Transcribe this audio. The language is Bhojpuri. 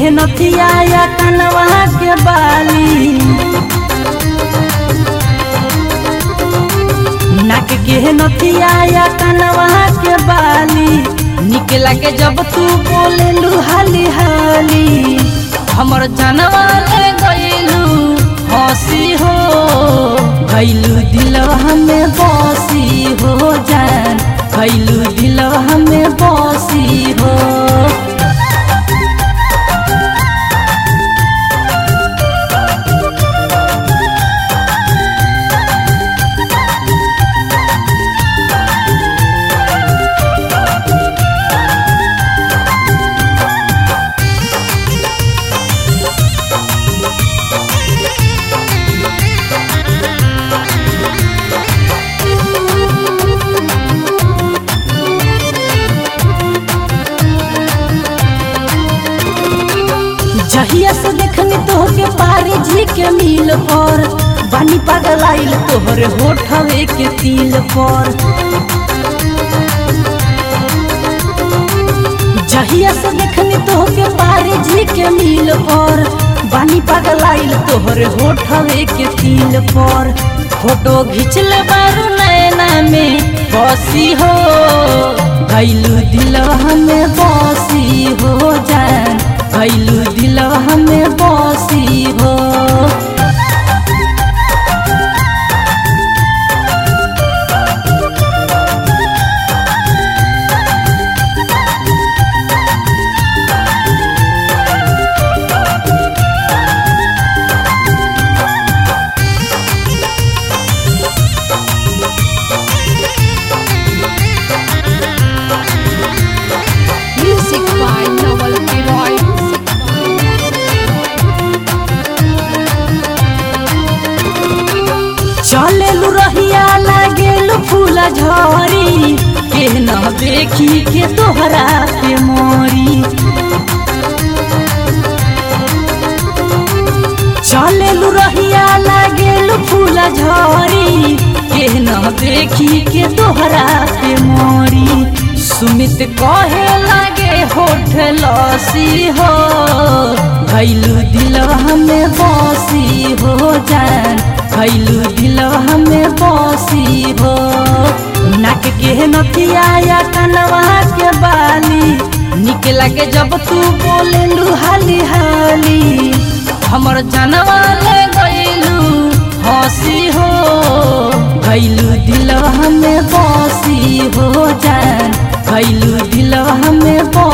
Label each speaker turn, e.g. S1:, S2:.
S1: के नथिया या कनवा के बाली, नाक के नथिया या कनवा के बाली, निकला के जब तू बोले लू हाली हाली, हमर जानवा ले गइलू हंसी हो, गइलू दिलवा में बसी हो जान, गइलू दिलवा में बसी हो। जहिया से देखनी तोहके पारी जी के मिल पर, बानी पागल आइल तोहरे होठवे के तिल पर। जहिया से देखनी तोहके पारी जी के मिल पर, बानी पागल आइल तोहरे होठवे के तिल पर। फोटो घिंचले बारू नैना में बसी हो, गइलू दिलवा में बसी हो जान, गइलू दिलवा में बसी हो।
S2: Music by Noel Leroy.
S1: चलेलू रहिया लागेलू फूला झरी, के न देखी के तोहरा पे मोरी। चलेलू रहिया लागेलू फूला झरी, के न देखी के तोहरा पे मोरी। सुमित कहे लागे होठ लसी हो, गइलू दिलवा में बसी हो जान, गइलू दिलवा में बसी हो। नाक के नथिया या कनवा के बाली, निकला के जब तू बोले लू हाली हाली, हमर जानवा ले गइलू हंसी हो, गइलू दिलवा में बसी हो जान, गइलू दिलवा में